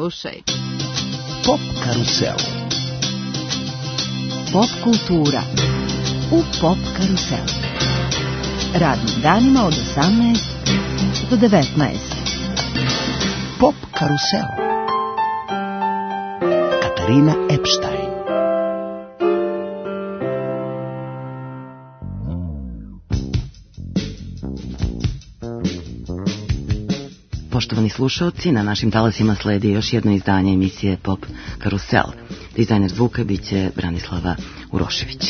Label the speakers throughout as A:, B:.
A: slušaj.
B: Pop karusel.
C: Pop kultura u Pop karusel. Radnim danima od 18 do 19.
B: Pop karusel. Katarina Epstein.
D: Poštovani slušalci, na našim talasima sledi još jedno izdanje emisije Pop Karusel. Dizajner zvuka biće Branislava Urošević.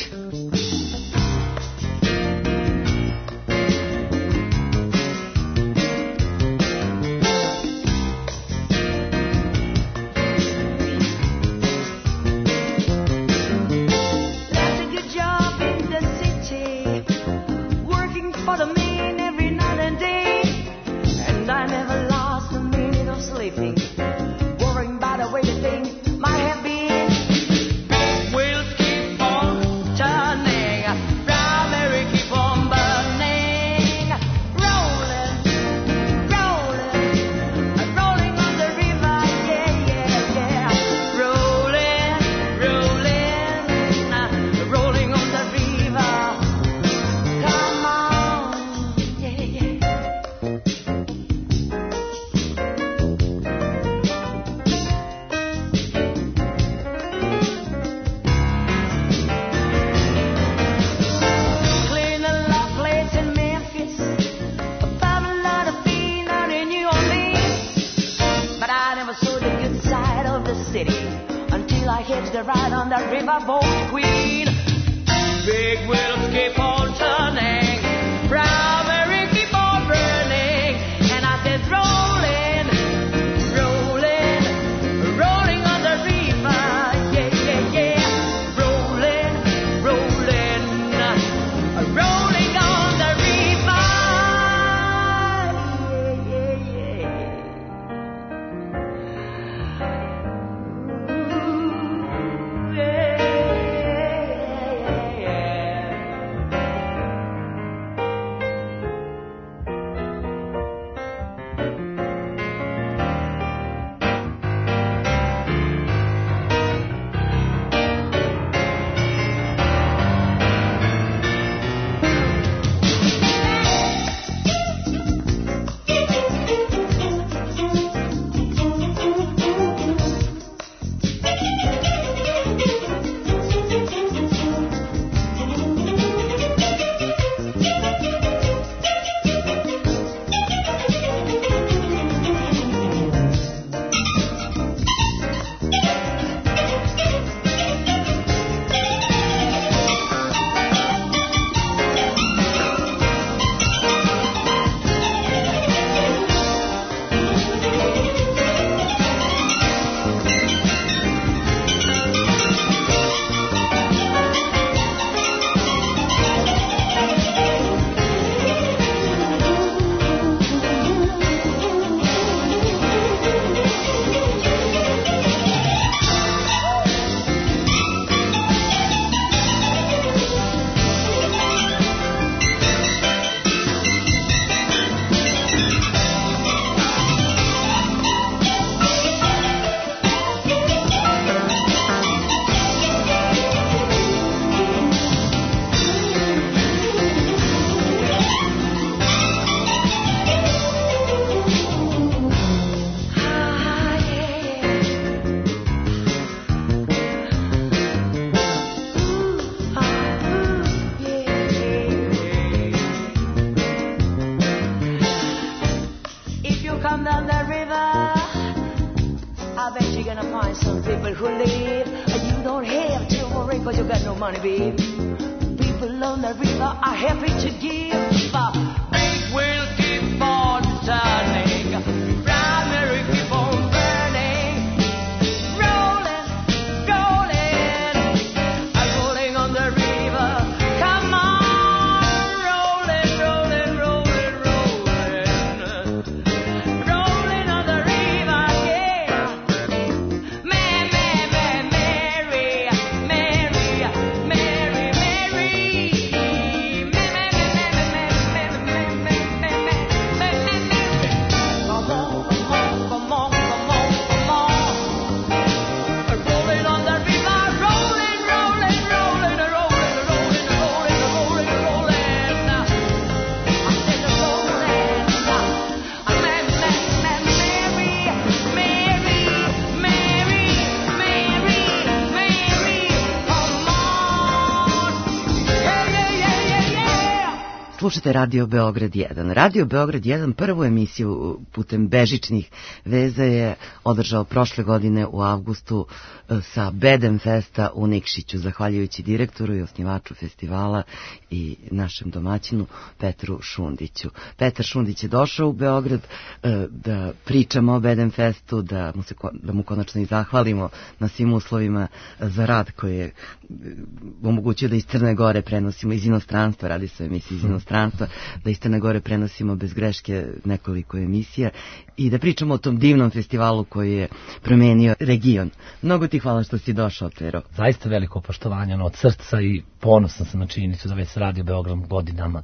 D: Slušate Radio Beograd 1. Radio Beograd 1 prvu emisiju putem bežičnih veza je održao prošle godine u avgustu sa Bedem Festa u Nikšiću, zahvaljujući direktoru i osnivaču festivala i našem domaćinu Petru Šundiću. Petar Šundić je došao u Beograd da pričamo o Bedem Festu, da mu konačno i zahvalimo na svim uslovima za rad koji je omogućio da iz Crne Gore prenosimo iz inostranstva, radi se o emisiji iz inostranstva, da iz Crne Gore prenosimo bez greške nekoliko emisija i da pričamo o tom divnom festivalu koji je promenio region. Mnogo ti hvala što si došao, Pero.
A: Zaista veliko poštovanje od srca i ponosan sam na činjenicu da već se radi o Beogradu godinama.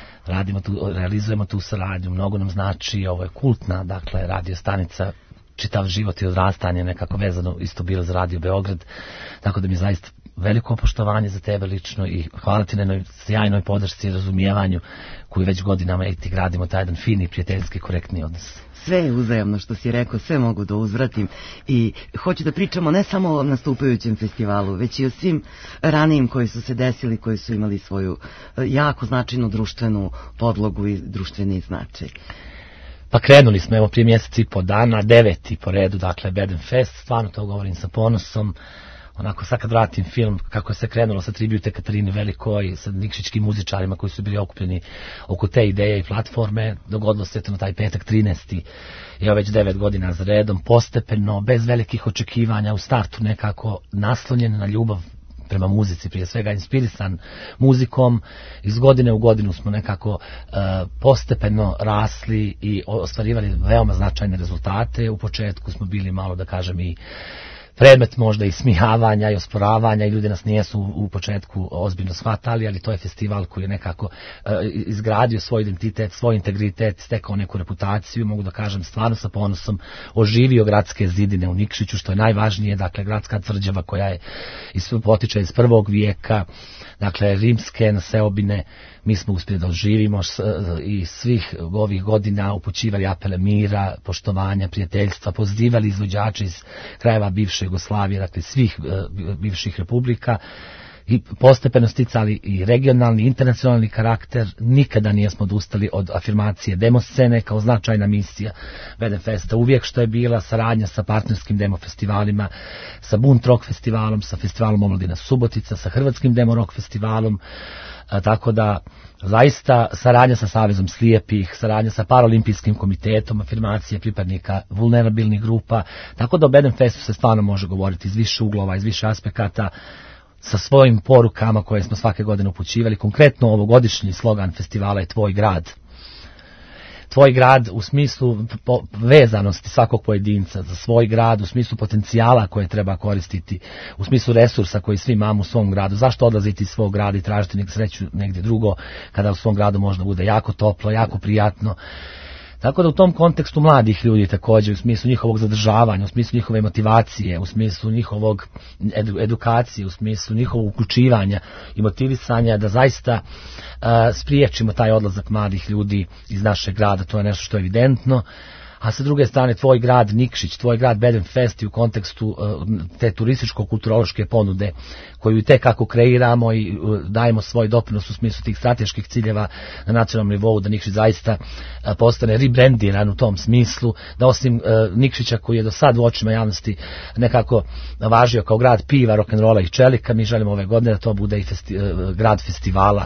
A: Realizujemo tu saradnju, mnogo nam znači, ovo je kultna, dakle, radio stanica, čitav život i odrastanje nekako vezano isto bilo za Radio Beograd, tako da mi je zaista veliko poštovanje za tebe lično i hvala ti na jednoj sjajnoj podršci i razumijevanju koju već godinama i ti gradimo taj jedan fini, prijateljski, korektni odnos.
D: Sve je uzajamno što si rekao, sve mogu da uzvratim i hoću da pričamo ne samo o nastupajućem festivalu, već i o svim ranijim koji su se desili, koji su imali svoju jako značajnu društvenu podlogu i društveni značaj.
A: Pa krenuli smo, evo, prije mjesec i po dana, 9. po redu, dakle, Bedem Fest, stvarno to govorim sa ponosom. Onako, sad kad vratim film, kako se krenulo sa tribute Katarini Velikoj, sa nikšićkim muzičarima koji su bili okupljeni oko te ideje i platforme, dogodilo se to na taj petak 13. Evo već 9 godina za redom, postepeno, bez velikih očekivanja, u startu nekako naslonjen na ljubav prema muzici, prije svega inspirisan muzikom. Iz godine u godinu smo nekako postepeno rasli i ostvarivali veoma značajne rezultate. U početku smo bili malo, da kažem, i predmet možda i smijavanja i osporavanja i ljudi nas nijesu u početku ozbiljno shvatali, ali to je festival koji je nekako izgradio svoj identitet, svoj integritet, stekao neku reputaciju, mogu da kažem stvarno sa ponosom, oživio gradske zidine u Nikšiću, što je najvažnije, dakle gradska tvrđava koja je potiče iz 1. vijeka, dakle rimske naseobine, mi smo uspjeli da oživimo i svih ovih godina upućivali apele mira, poštovanja, prijateljstva, pozivali izvođače iz krajeva bivše Jugoslavije, dakle svih bivših republika i postepeno sticali i regionalni, internacionalni karakter. Nikada nismo odustali od afirmacije demoscene kao značajna misija Bedem Festa, uvijek što je bila saradnja sa partnerskim demo festivalima, sa Bunt Rock festivalom, sa festivalom Omladina Subotica, sa Hrvatskim demo rock festivalom, tako da zaista saradnja sa Savezom slijepih, saradnja sa Paralimpijskim komitetom, afirmacije pripadnika vulnerabilnih grupa, tako da o Bedem Festu se stvarno može govoriti iz više uglova, iz više aspekata, sa svojim porukama koje smo svake godine upućivali. Konkretno ovogodišnji slogan festivala je Tvoj grad. Tvoj grad u smislu vezanosti svakog pojedinca za svoj grad, u smislu potencijala koje treba koristiti, u smislu resursa koji svi imamo u svom gradu. Zašto odlaziti iz svog grada i tražiti sreću negdje drugo, kada u svom gradu možda bude jako toplo, jako prijatno. Tako da u tom kontekstu mladih ljudi također, u smislu njihovog zadržavanja, u smislu njihove motivacije, u smislu njihovog edukacije, u smislu njihovog uključivanja i motivisanja da zaista spriječimo taj odlazak mladih ljudi iz našeg grada, to je nešto što je evidentno. A sa druge strane tvoj grad Nikšić, tvoj grad Bedem Fest u kontekstu te turističko-kulturološke ponude koju i tekako kreiramo i dajemo svoj doprinos u smislu tih strateških ciljeva na nacionalnom nivou, da Nikšić zaista postane rebrandiran u tom smislu, da osim Nikšića koji je do sad u očima javnosti nekako važio kao grad piva, rock'n'rolla i čelika, mi želimo ove godine da to bude i grad festivala,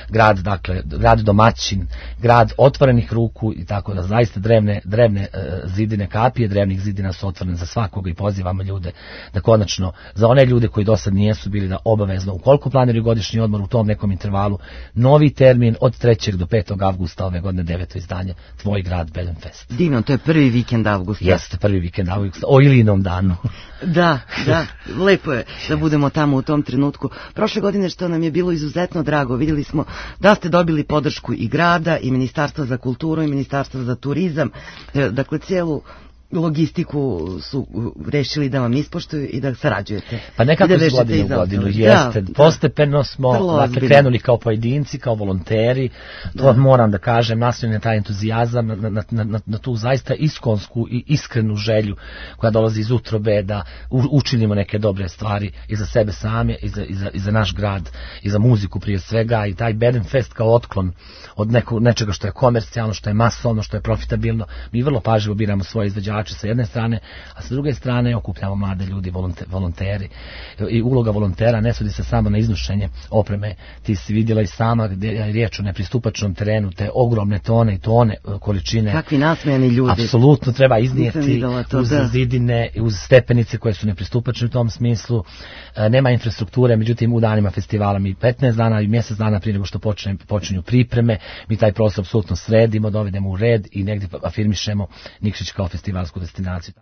A: grad domaćin, grad otvorenih ruku i tako da zaista drevne zidine kapije, drevnih zidina su otvorene za svakoga i pozivamo ljude da konačno, za one ljude koji do sad nijesu bili, da obavezno, ukoliko planiraju godišnji odmor u tom nekom intervalu, novi termin od 3. do 5. avgusta ove godine, 9. izdanje, Tvoj grad Bedem Fest.
D: Divno, to je prvi vikend avgusta.
A: Jeste, prvi vikend avgusta, o Ilinom danu.
D: Da, lepo je da budemo tamo u tom trenutku. Prošle godine, što nam je bilo izuzetno drago, vidjeli smo da ste dobili podršku i grada, i Ministarstva za kulturu, i Ministarstva za turizam, dakle cijelu logistiku su rešili da vam ispoštuju i da sarađujete.
A: Pa nekako iz godine u godinu jeste. Postepeno smo krenuli kao pojedinci, kao volonteri. To moram da kažem, naslonjen je taj entuzijazam na tu zaista iskonsku i iskrenu želju koja dolazi iz utrobe da učinimo neke dobre stvari i za sebe same, i za naš grad, i za muziku prije svega, i taj Bedenfest kao otklon od nečega što je komercijalno, što je masovno, što je profitabilno. Mi vrlo pažljivo biramo svoje izvođače sa jedne strane, a sa druge strane okupljamo mlade ljudi, volonteri. I uloga volontera ne svodi se samo na iznošenje opreme. Ti si vidjela i sama gdje je riječ o nepristupačnom terenu, te ogromne tone i tone količine.
D: Kakvi nasmejani ljudi.
A: Apsolutno treba iznijeti uz zidine, uz stepenice koje su nepristupačne u tom smislu. Nema infrastrukture, međutim u danima festivala mi 15 dana i mjesec dana prije nego što počinju pripreme, mi taj prostor apsolutno sredimo, dovedemo u red i negdje afirmišemo Nikšić kao festivalsku destinaciju.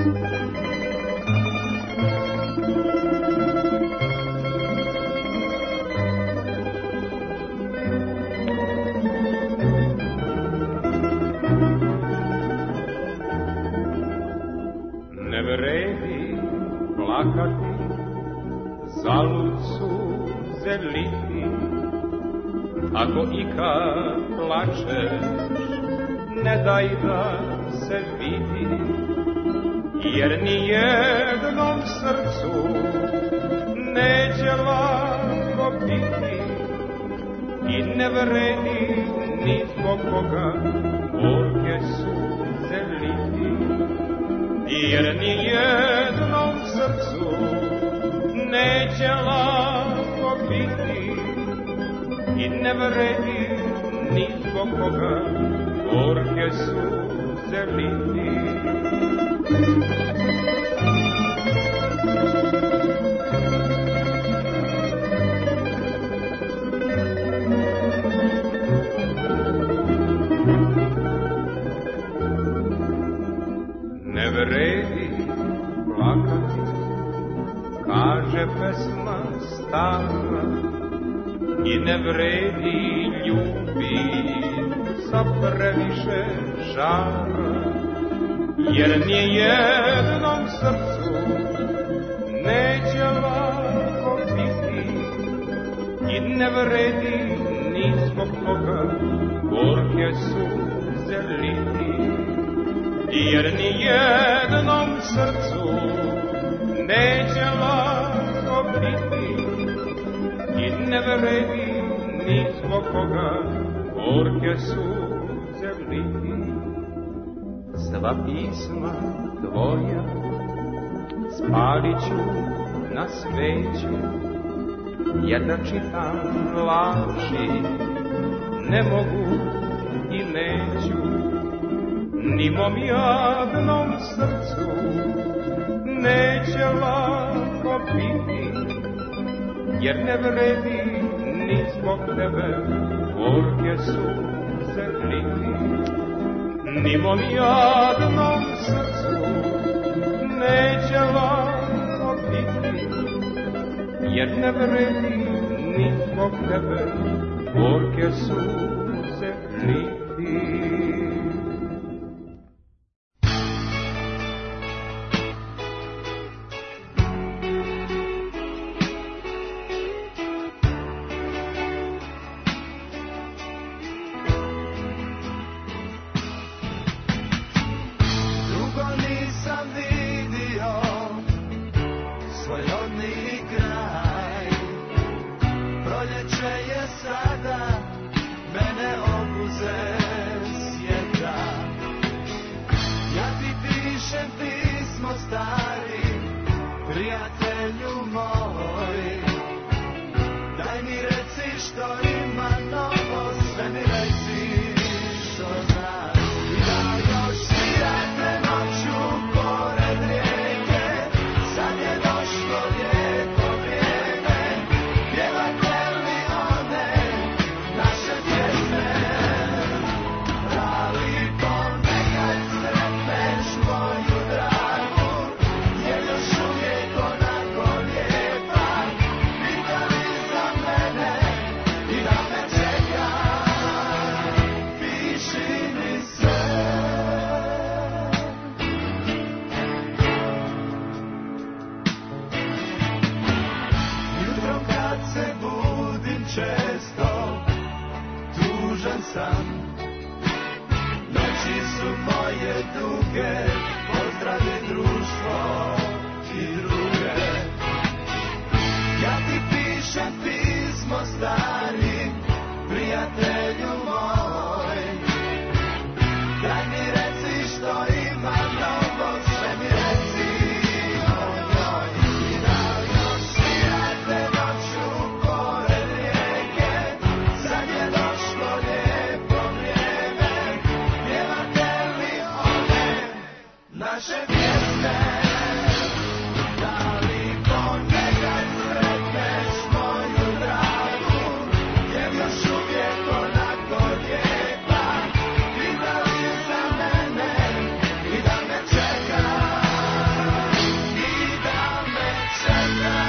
E: Ne vredi plakati, zalud suze liti, ako ikad plačeš, ne daj da se vidi, jer ni jednom srcu neće lako biti i ne vredi ni zbog koga gorke suze liti, jer ni jednom srcu neće lako biti i ne vredi ni zbog koga gorke suze liti. Ne vredi plakati, kaže pesma stara, i ne vredi ljubit sa previše žara, jer nijednom srcu neće lako biti i ne vredi ni zbog koga gorke suze liti, jer nijednom srcu neće lako biti i ne vredi ni zbog koga gorke suze liti. Sva pisma tvoja spalit ću na sveću, jer da čitam laži ne mogu i neću, ni mom jadnom srcu neće lako biti, jer ne vredi ni zbog tebe gorke suze liti. Ni mom jadnom srcu neće lako biti, jer ne vredi ni zbog tebe gorke suze liti.
F: Proljeće je sada, mene tužan sam, noći su moje duge, pozdravi društvo i druge. Ja ti pišem pismo stari, prijatelju moj, daj mi reci što ima novo, sve mi reci o njoj. I da još svirate noću pored rijeke, sad je došlo lijepo vrijeme, pjevate li one naše pjesme? Da li ponekad sretneš moju dragu, jer još uvijek onako lijepa, pita li za mene i da me čeka, i da me čeka.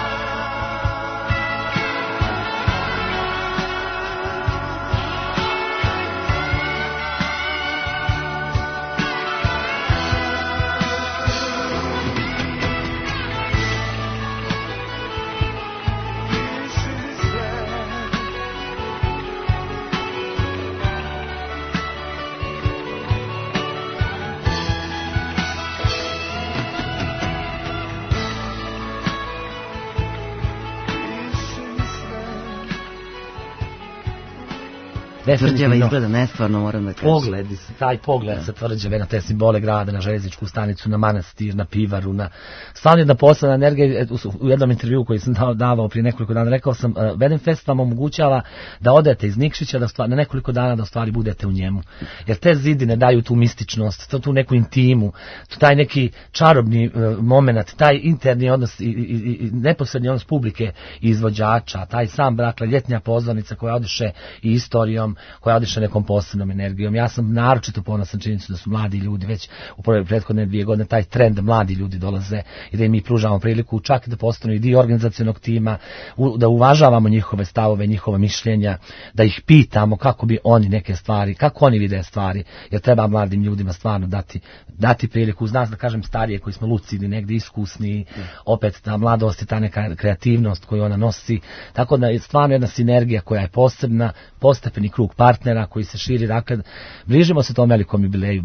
D: Tvrđava izgleda nestvarno, moram da kažem.
A: Pogledi, taj pogled sa Tvrđave na te simbole grada, na željezničku stanicu, na manastir, na pivaru, na stvarno jedna posebna energija. U jednom intervjuu koji sam davao prije nekoliko dana rekao sam, Bedenfest vam omogućava da odete iz Nikšića, na nekoliko dana da u stvari budete u njemu. Jer te zidine daju tu mističnost, tu neku intimu, taj neki čarobni moment, taj interni odnos i neposredni odnos publike i izvođača, taj sam dakle ljetnja pozornica koja odiše i istorijom, koja odiše nekom posebnom energijom. Ja sam naročito ponosan činjenicu da su mladi ljudi već u prethodne 2 godine taj trend da mladi ljudi dolaze i da im mi pružamo priliku čak da postanu i dio organizacionog tima, da uvažavamo njihove stavove, njihova mišljenja, da ih pitamo kako bi oni neke stvari, kako oni vide stvari, jer treba mladim ljudima stvarno dati priliku. Uz nas, da kažem, starije koji smo lucidni, negdje iskusni, opet ta mladost i ta neka kreativnost koju ona nosi, tako da je stvarno jedna sinergija koja je posebna, postepeni krug partnera koji se širi, dakle, bližimo se tom velikom jubileju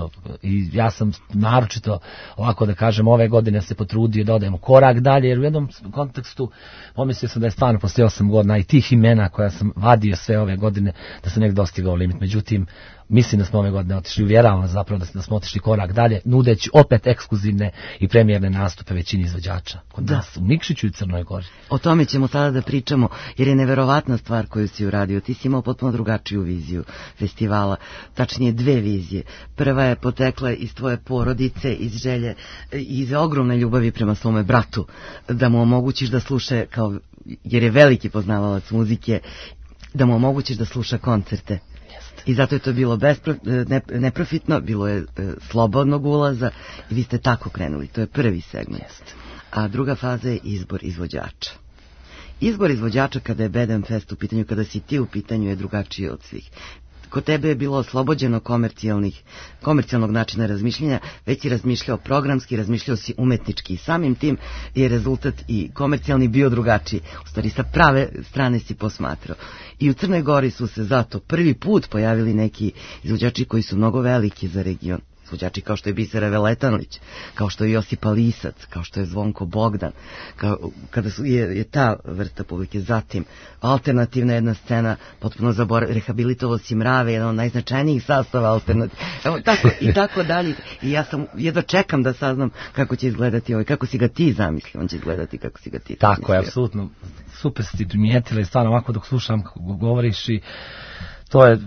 A: i ja sam naročito, ovako da kažem, ove godine se potrudio da odemo korak dalje, jer u jednom kontekstu pomislio sam da je stvarno posle 8 godina i tih imena koja sam vadio sve ove godine, da sam nek dostigao limit. Međutim, mislim da smo ove godine otišli, uvjeravam vas zapravo da smo otišli korak dalje, nudeći opet ekskluzivne i premijerne nastupe većini izvođača kod nas u Nikšiću i Crnoj Gori.
D: O tome ćemo sada da pričamo, jer je neverovatna stvar koju si uradio. Ti si imao potpuno drugačiju viziju festivala, tačnije 2 vizije. Prva je potekla iz tvoje porodice, iz želje, iz ogromne ljubavi prema svome bratu, da mu omogućiš da sluša, jer je veliki poznavalac muzike, da mu omogućiš da sluša koncerte. I zato je to bilo neprofitno, bilo je slobodnog ulaza i vi ste tako krenuli. To je prvi segment. A druga faza je izbor izvođača. Izbor izvođača kada je Bedenfest u pitanju, kada si ti u pitanju, je drugačiji od svih. Kod tebe je bilo oslobođeno komercijalnog načina razmišljanja, već si razmišljao programski, razmišljao si umetnički i samim tim je rezultat i komercijalni bio drugačiji. U stvari sa prave strane si posmatrao. I u Crnoj Gori su se zato prvi put pojavili neki izvođači koji su mnogo veliki za region. Izvođači kao što je Bisera Veletanović, kao što je Josipa Lisac, kao što je Zvonko Bogdan, kada je ta vrsta publike. Zatim, alternativna jedna scena, potpuno rehabilitovao si Mrave, jedan od najznačajnijih sastava alternativna. I tako dalje. I ja jedva čekam da saznam kako će izgledati ovaj, kako si ga ti zamislio, on će izgledati kako si ga ti zamislio.
A: Tako je, apsolutno. Super si ti primijetila i stvarno ovako dok slušam kako govoriš i to je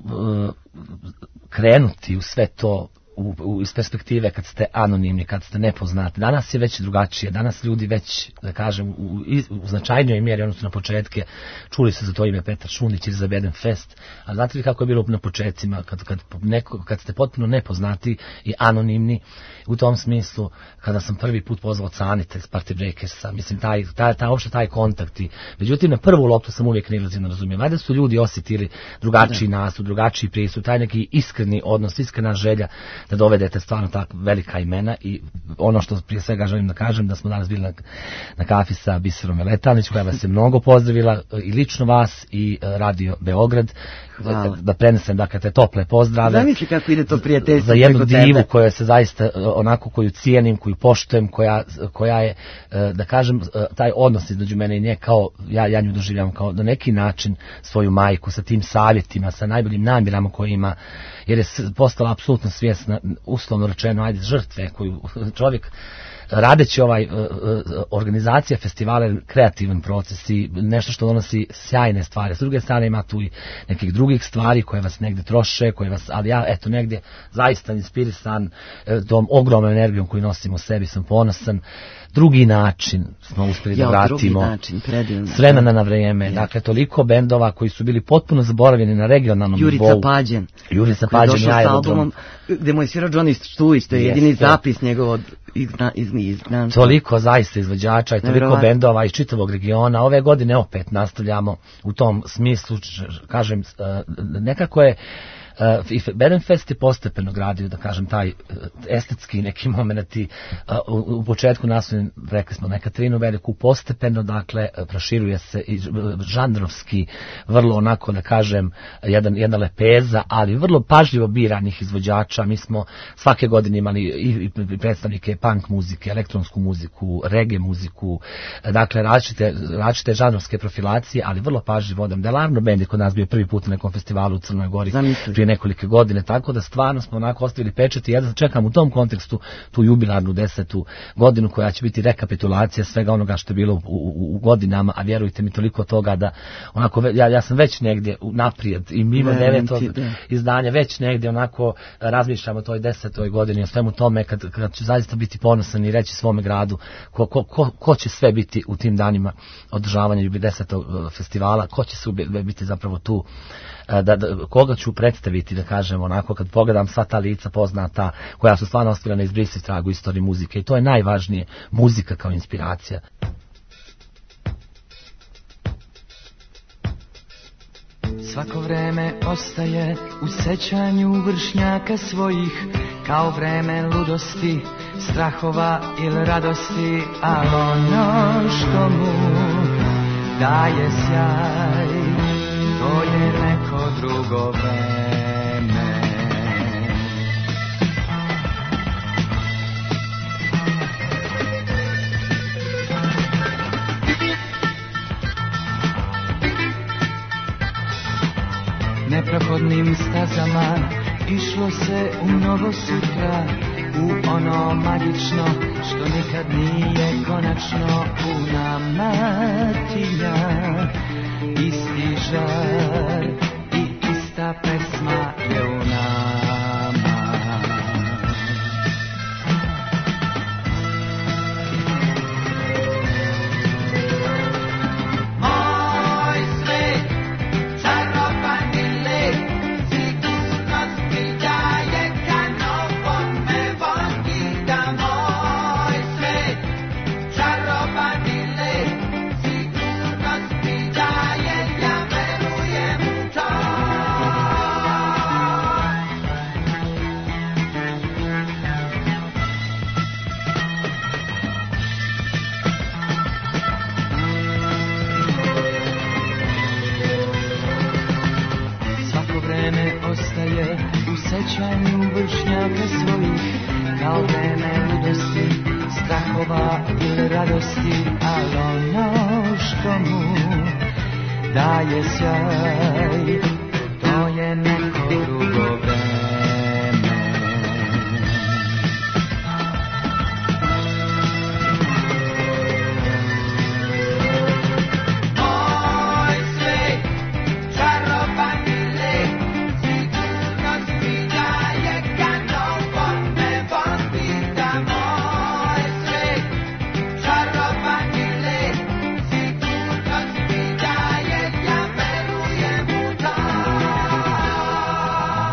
A: krenuti u sve to iz perspektive kad ste anonimni, kad ste nepoznati. Danas je već drugačije, danas ljudi već, da kažem, u značajnijoj mjeri, odnosno na početke, čuli se za to ime Petar Šundić ili za Bedenfest, a znate li kako je bilo na početcima, kad ste potpuno nepoznati i anonimni, u tom smislu, kada sam prvi put pozvao Canita iz Party Breakersa, mislim, taj kontakt. Međutim, na prvu loptu sam uvijek neilazivno razumio. Valjda su ljudi osjetili drugačiji nastup, drugačiji pristup, taj neki iskreni odnos, iskrena želja da dovedete stvarno tako velika imena. I ono što prije svega želim da kažem, da smo danas bili na kafi sa Biserom Veletalnić, koja vas je mnogo pozdravila, i lično vas i Radio Beograd, da prenesem dakle te tople pozdrave.
D: Zamisli kako ide to prijateljstvo
A: za jednu divu koja se zaista onako, koju cijenim, koju poštujem, koja je, da kažem, taj odnos između mene i nje, kao ja nju doživljavam kao na neki način svoju majku, sa tim savjetima, sa najboljim namjerama koje ima, jer je postala apsolutno svjesna, uslovno rečeno, žrtve koju čovjek radeći organizacija festivala je kreativan proces i nešto što donosi sjajne stvari. S druge strane ima tu i nekih drugih stvari koje vas negdje troše, ali ja eto negdje zaista inspirisan tom ogromnom energijom koju nosim u sebi, sam ponosan. Drugi način smo uspjeli da vratimo s vremena na vrijeme. Dakle, toliko bendova koji su bili potpuno zaboravljeni na regionalnom nivou. Jurica Pađen,
D: ja je albumom gde mu je svirao Johnny Štujić, to je jedini zapis njegov od izgnanstva.
A: Toliko zaista izvođača i toliko bendova iz čitavog regiona. Ove godine opet nastavljamo u tom smislu, kažem, nekako je Bedenfest je postepeno gradio, da kažem, taj estetski neki momenti. U početku nastavljeno, rekli smo, na Katarinu Veliku, postepeno, dakle, proširuje se i žanrovski, vrlo onako, da kažem, jedna lepeza, ali vrlo pažljivo biranih izvođača. Mi smo svake godine imali i predstavnike punk muzike, elektronsku muziku, reggae muziku, dakle, različite žanrovske profilacije, ali vrlo pažljivo. Delarno band je kod nas bio prvi put na nekom festivalu u Crnoj Gori prije nekolike godine, tako da stvarno smo onako ostavili pečat i ja čekam u tom kontekstu tu jubilarnu 10. godinu koja će biti rekapitulacija svega onoga što je bilo u godinama, a vjerujte mi toliko toga da onako, ja sam već negdje naprijed i mimo 9. izdanja već negdje onako razmišljamo o toj 10. godini, o svemu tome kad ću zaista biti ponosan i reći svome gradu ko će sve biti u tim danima održavanja 10. festivala, ko će se biti zapravo tu, koga ću predstaviti, da kažem, onako kad pogledam sva ta lica poznata koja su stvarno ostavila na izbrisiv trag u istoriji muzike, i to je najvažnije, muzika kao inspiracija.
G: Svako vreme ostaje u sećanju vršnjaka svojih, kao vreme ludosti, strahova ili radosti, ali ono što mu daje sjaj, to je neko drugo vreme. Neprohodnim stazama išlo se u novo sutra, u ono magično što nikad nije konačno. U nama tinja isti žar i ista pesma je u nama. Moj svet, čarobani let, sigurnost mi daje, kanopom me vodi. Da moj svet, čarobani let, sigurnost mi daje, ja verujem u to. Svako vreme ostaje u sećanju vršnjaka svojih, kao vreme ludosti, strahova ili radosti, ali ono što mu daje sjaj, to je neko drugo vreme. Moj svet, čarobani let, sigurnost mi daje, kanopom me vodi. Da moj svet, čarobani let, sigurnost mi daje, ja verujem u to.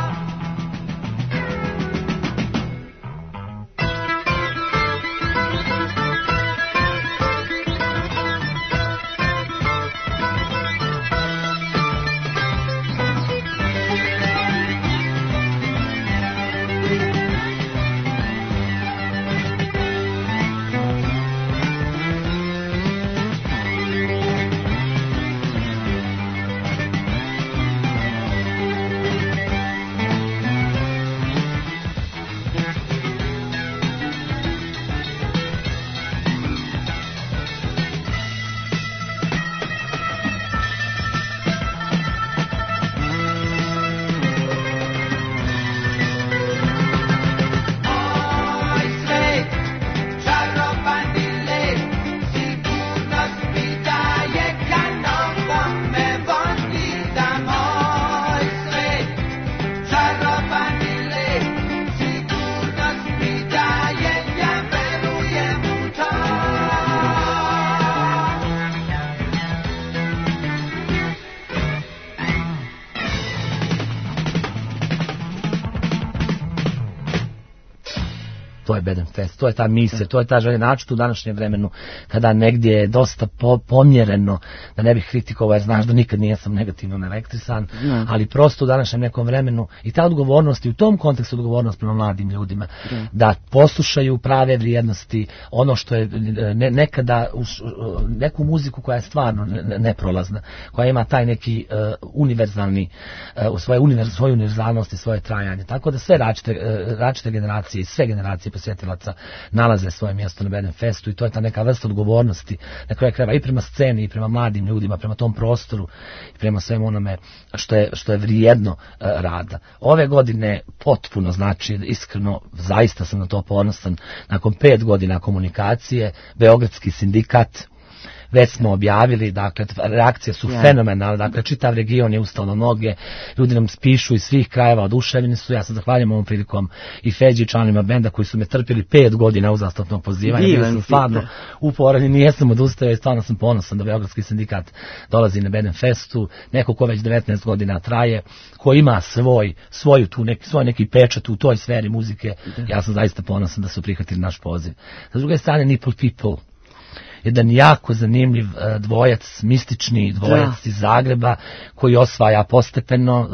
A: To je Beden Fest, to je ta misija, to je ta želja način u današnjem vremenu kada negdje je dosta pomjereno, da ne bih kritikovao jer znaš da nikad nijesam negativno naelektrisan, ali prosto u današnjem nekom vremenu i ta odgovornost i u tom kontekstu odgovornost prema mladim ljudima, da poslušaju prave vrijednosti, ono što je nekada neku muziku koja je stvarno neprolazna, koja ima taj neki univerzalni, svoju univerzalnost i svoje trajanje. Tako da sve različite generacije i sve generacije posjetilaca nalaze svoje mjesto na Beden Festu i to je ta neka vrsta odgovornosti na kraju krajeva i prema sceni i prema mladim ljudima, prema tom prostoru i prema svemu onome što je vrijedno rada. Ove godine potpuno, znači iskreno, zaista sam na to ponosan, nakon 5 godina komunikacije, Beogradski sindikat, već smo objavili, dakle, reakcije su fenomenalne, dakle, čitav region je ustao na noge, ljudi nam pišu iz svih krajeva, oduševljeni su, ja se zahvaljujem ovom prilikom i Feđi i članima benda koji su me trpili 5 godina uzastopnog pozivanja, bili sam stvarno uporani, nijesam odustao i stvarno sam ponosan da Beogradski sindikat dolazi na Beden Festu, neko ko već 19 godina traje, ko ima svoj neki pečat u toj sferi muzike, ja sam zaista ponosan da su prihvatili naš poziv. Sa druge strane, Nipple People, jedan jako zanimljiv dvojac, mistični dvojac iz Zagreba koji osvaja postepeno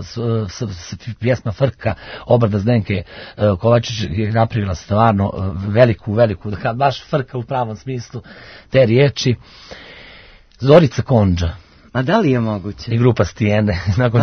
A: pjesma Frka, obrada Zdenke Kovačić je napravila stvarno veliku, baš Frka u pravom smislu te riječi. Zorica Kondža.
D: A da li je moguće?
A: I grupa Stijene. Nakon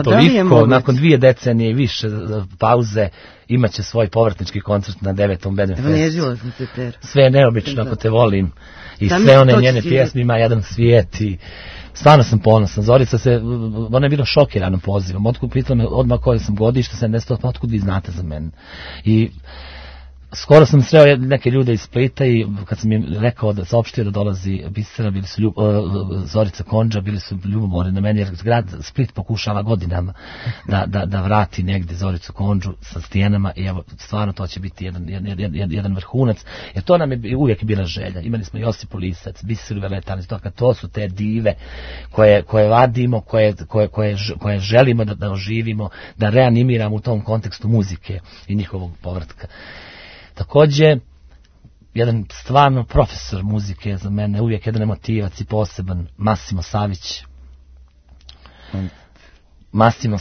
A: 2 decenije i više pauze imaće svoj povratnički koncert na 9. Beden Festu.
D: Vnežila sam se ter.
A: Sve je neobično ako te volim. I sve one njene pjesme ima jedan svijet i stvarno sam ponosan. Zorica ona je bila šokirana pozivom. Pitala me odmah koje sam godište, 78, otkud vi znate za mene. I skoro sam sreo neke ljude iz Splita i kad sam im rekao da saopštio da dolazi Bisera, bili su Zorica Kondža, bili su ljubomorni na meni jer grad Split pokušava godinama da vrati negdje Zoricu Kondžu sa Stijenama i evo stvarno to će biti jedan vrhunac jer to nam je uvijek bila želja. Imali smo Josipu Lisac, Biseru Veletan, to su te dive koje vadimo, koje želimo da oživimo, da reanimiramo u tom kontekstu muzike i njihovog povratka. Također, jedan stvarno profesor muzike za mene, uvijek jedan emotivac i poseban, Massimo Savić. Massimo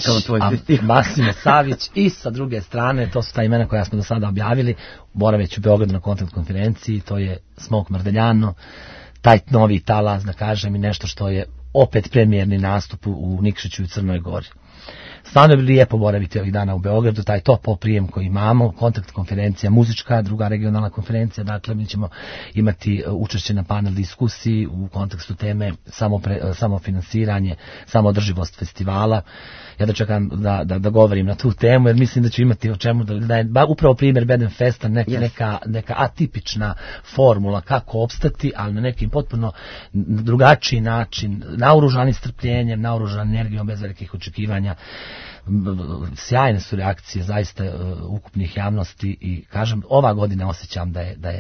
A: Savić i sa druge strane, to su ta imena koja smo do sada objavili, boraveć u Beogradu na kontakt konferenciji, to je Smoke Mardeljano, taj novi talas, da kažem, i nešto što je opet premijerni nastup u Nikšiću i Crnoj Gori. Stvarno je lijepo boraviti ovih dana u Beogradu, taj top prijem koji imamo, kontakt konferencija muzička, druga regionalna konferencija, dakle mi ćemo imati učešće na panel diskusiji u kontekstu teme samofinansiranje, samoodrživost festivala. Ja da čekam da govorim na tu temu jer mislim da ću imati o čemu da je upravo primjer Beden Festa neka atipična formula kako opstati, ali na nekim potpuno drugačiji način, naoružani strpljenjem, naoružani energijom bez velikih očekivanja. Sjajne su reakcije zaista ukupnih javnosti i kažem ova godina osjećam da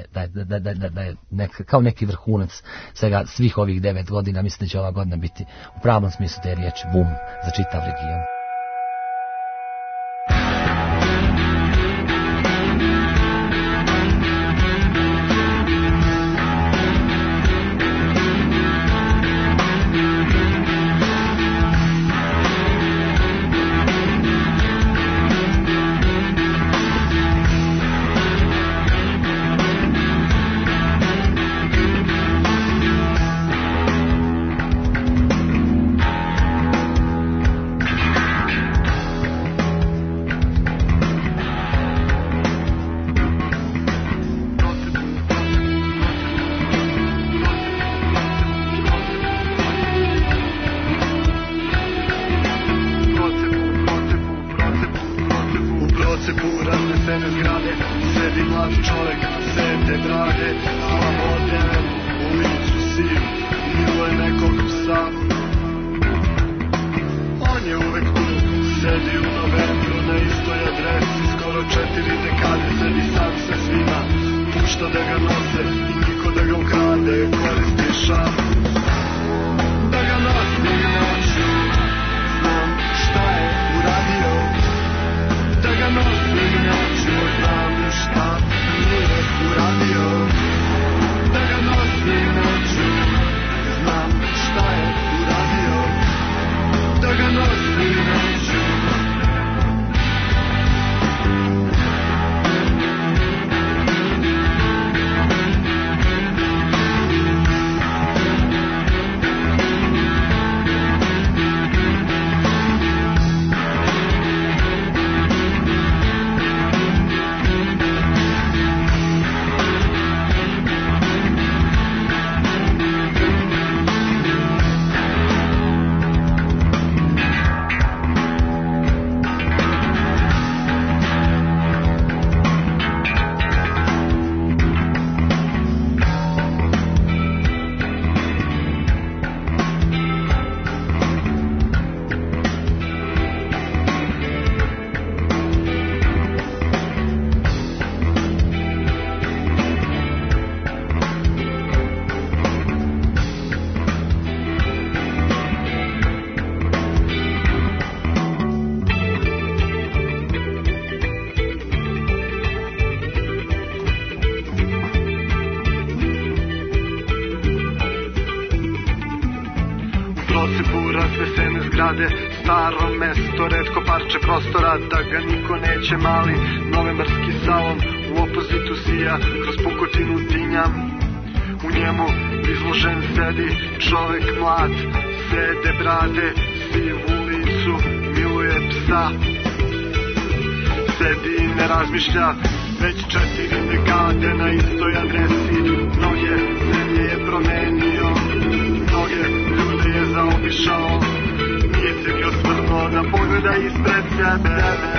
A: je kao neki vrhunac svih ovih 9 godina. Mislim da će ova godina biti u pravom smislu te riječi bum za čitav region.
F: Da ga nosim noću, znam šta
H: zgrade, staro mesto, retko parče prostora, da ga niko neće mali. Novembarski salon u opozitu sija, kroz pukotinu tinjam. U njemu izložen sedi čovek mlad, sede brade, sivu licu, miluje psa. Sedi i ne razmišlja, već 4 dekade na istoj adresi. Mnoge zemlje je promenio, mnoge ljude je zaobišao. Nije se ni osvrnuo da pogleda ispred sebe.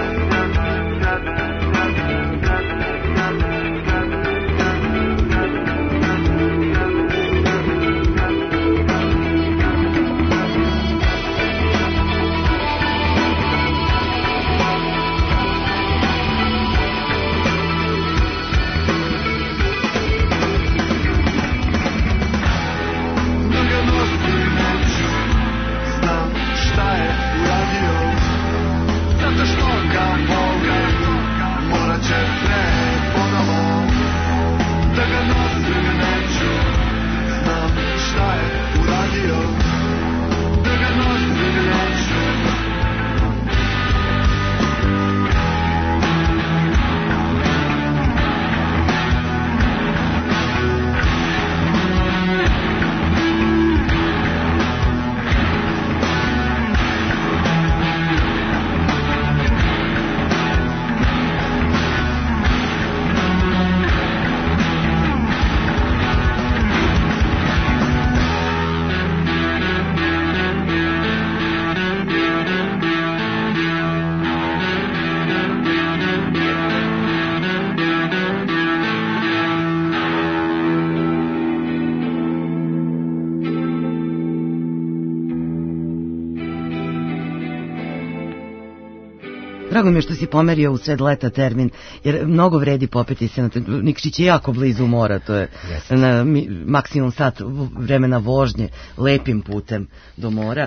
D: Drago mi je što si pomerio u sred leta termin, jer mnogo vredi popeti se na to. Nikšić je jako blizu mora, to je na maksimum sat vremena vožnje lepim putem do mora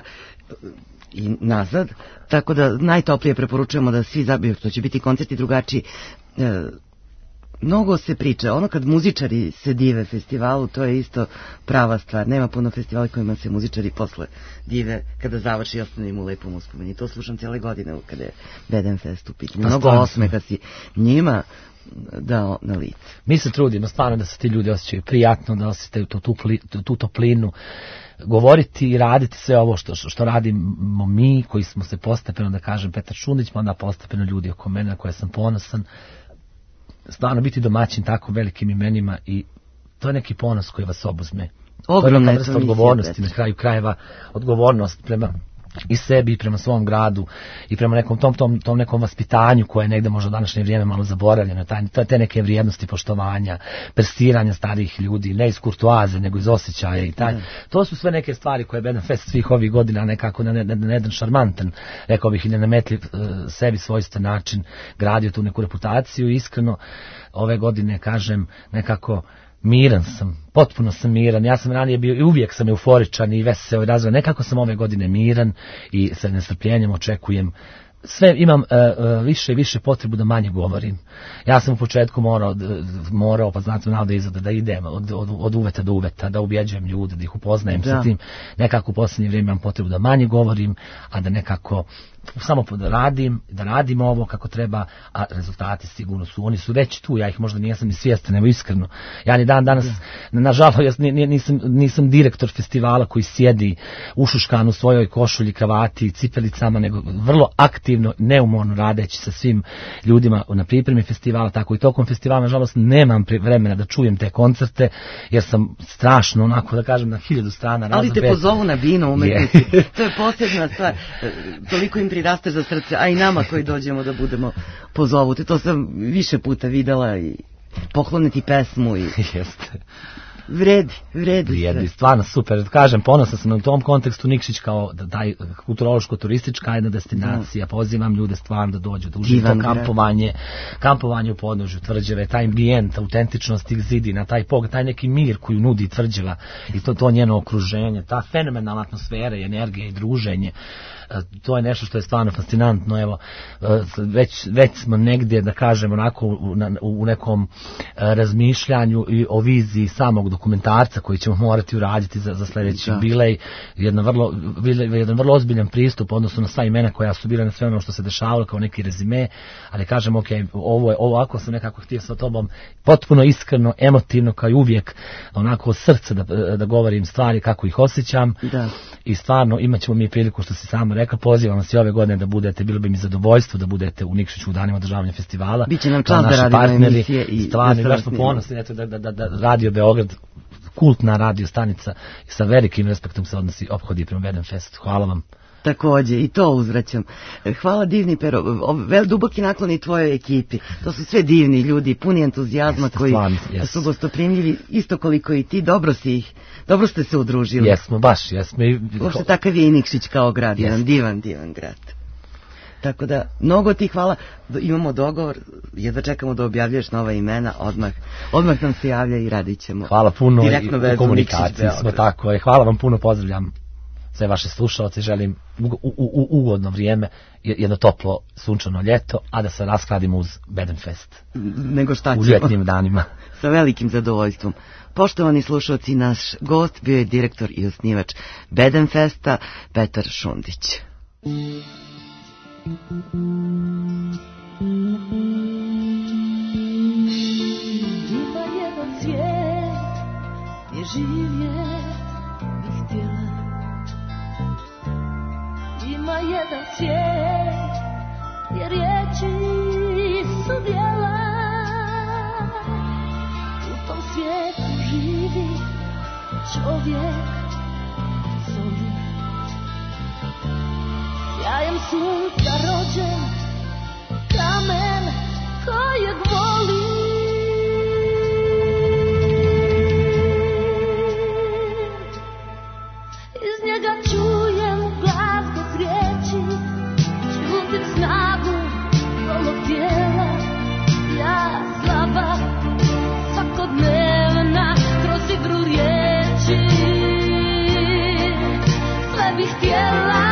D: i nazad, tako da najtoplije preporučujemo da svi zabiju, to će biti koncerti drugačiji. Mnogo se priča, ono kad muzičari se dive festivalu, to je isto prava stvar. Nema puno festivala kojima se muzičari posle dive kada završi i ostane im u lepom uspomeni. To slušam cijele godine kada je Beden Fest u pitanju. Mnogo osmeha si njima dao na lice.
A: Mi se trudimo stvarno da se ti ljudi osjećaju prijatno, da osjećaju tu toplinu, govoriti i raditi sve ovo što radimo mi, koji smo se postepeno, da kažem, Petar Šundić, pa onda postepeno ljudi oko mene na koje sam ponosan. Stvarno biti domaćin tako velikim imenima i to je neki ponos koji vas obuzme.
D: Ogromna je
A: to odgovornosti, na kraju krajeva odgovornost prema i sebi i prema svom gradu i prema nekom tom nekom vaspitanju koje je negde možda u današnje vrijeme malo zaboravljeno, te neke vrijednosti poštovanja, persiranja starih ljudi, ne iz kurtoaze nego iz osjećaja i to su sve neke stvari koje je Beden Fest svih ovih godina nekako na jedan šarmantan, rekao bih i nenametljiv sebi svojstven način gradio tu neku reputaciju i iskreno ove godine kažem nekako miran sam, potpuno sam miran. Ja sam ranije bio i uvijek sam euforičan i veseo i razvojan. Nekako sam ove godine miran i sa nestrpljenjem očekujem. Sve imam više i više potrebu da manje govorim. Ja sam u početku morao pa znate da idem od uveta do uveta, da ubjeđujem ljude, da ih upoznajem sa tim. Nekako u posljednje vrijeme imam potrebu da manje govorim, a da nekako samo da radim ovo kako treba, a rezultati sigurno su, oni su već tu, ja ih možda nisam ni svjestan, evo iskreno. Ja ni dan danas, nažalost, nisam direktor festivala koji sjedi ušuškan u svojoj košulji, kravati, cipelicama, nego vrlo aktivno, neumorno radeći sa svim ljudima na pripremi festivala, tako i tokom festivala, nažalost, nemam vremena da čujem te koncerte, jer sam strašno, onako da kažem, na 1000 strana.
D: Ali te pozovu na vino umetnici, to je posebna stvar, toliko im priraste za srce, a i nama koji dođemo da budemo pozovuti. To sam više puta videla i pokloniti pesmu i...
A: Jeste.
D: Vredi.
A: Stvarno super. Kažem, ponosan sam u tom kontekstu Nikšić kao taj kulturološko-turistička jedna destinacija. Pozivam ljude stvarno da dođu, da uživu to kampovanje u podnožju Tvrđave, taj ambijent, autentičnost tih zidina, taj neki mir koju nudi Tvrđava i to njeno okruženje, ta fenomenalna atmosfera i energija i druženje. To je nešto što je stvarno fascinantno. Evo, već smo negdje, da kažem, onako u nekom razmišljanju i o viziji samog dokumentarca koji ćemo morati uraditi za sledeći jubilej, jedan vrlo ozbiljan pristup odnosno na sva imena koja su bila na sve ono što se dešavalo kao neki rezime, ali kažem ok, ovo ako sam nekako htio sa tobom potpuno iskreno, emotivno kao i uvijek, onako od srca da govorim stvari kako ih osjećam i stvarno imat ćemo mi priliku što si sama rekla, pozivam vas i ove godine da budete, bilo bi mi zadovoljstvo da budete u Nikšiću u danima održavanja festivala.
D: Biće nam čast da radimo emisije i
A: stvarno, baš smo ponosni da Radio Beograd, kultna radio stanica i sa velikim respektom se ophodi prema Beden Festu. Hvala vam.
D: Takođe, i to uzvraćam. Hvala divni Pero, duboki nakloni tvojoj ekipi. To su sve divni ljudi, puni entuzijazma koji su gostoprimljivi, isto koliko i ti, dobro ste se udružili.
A: Jesmo, baš, jesmo.
D: Uopšte takav je i Nikšić kao grad, jedan divan grad. Tako da, mnogo ti hvala, imamo dogovor, jedva čekamo da objavljuješ nova imena, odmah nam se javlja i radit ćemo.
A: Hvala puno i u komunikaciji smo tako. Hvala vam puno, pozdravljam sve vaše slušalce, želim ugodno vrijeme, jedno toplo sunčano ljeto, a da se raskladimo uz Beden Fest.
D: Nego šta ćemo?
A: U ljetnim danima.
D: Sa velikim zadovoljstvom. Poštovani slušalci, naš gost bio je direktor i osnivač Beden Festa, Petar Šundić.
I: Ima jedan svijet gdje živjet bih htjela. Ima jedan svijet gdje riječi su djela. U tom svijetu živi čovjek zoli. Sjajem sunca rođen, kamen kojeg volim. Iz njega čujem glas bez riječi, čutim snagu golog tijela. Ja slaba, svakodnevna, kroz igru riječi, sve bih htjela.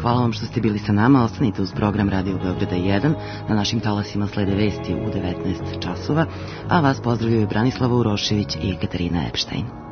D: Hvala vam što ste bili sa nama. Ostanite uz program Radio Beograda 1. Na našim talasima slede vesti u 19 časova, a vas pozdravljaju Branislava Urošević i Katarina Epštajn.